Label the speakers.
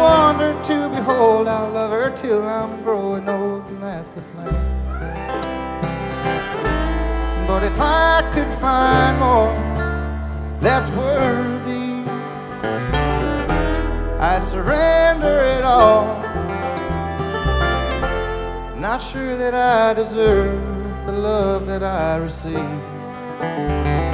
Speaker 1: wonder to behold. I'll love her till I'm growing old, and that's the plan. But if I could find more that's worthy, I surrender it all. Not sure that I deserve the love that I receive.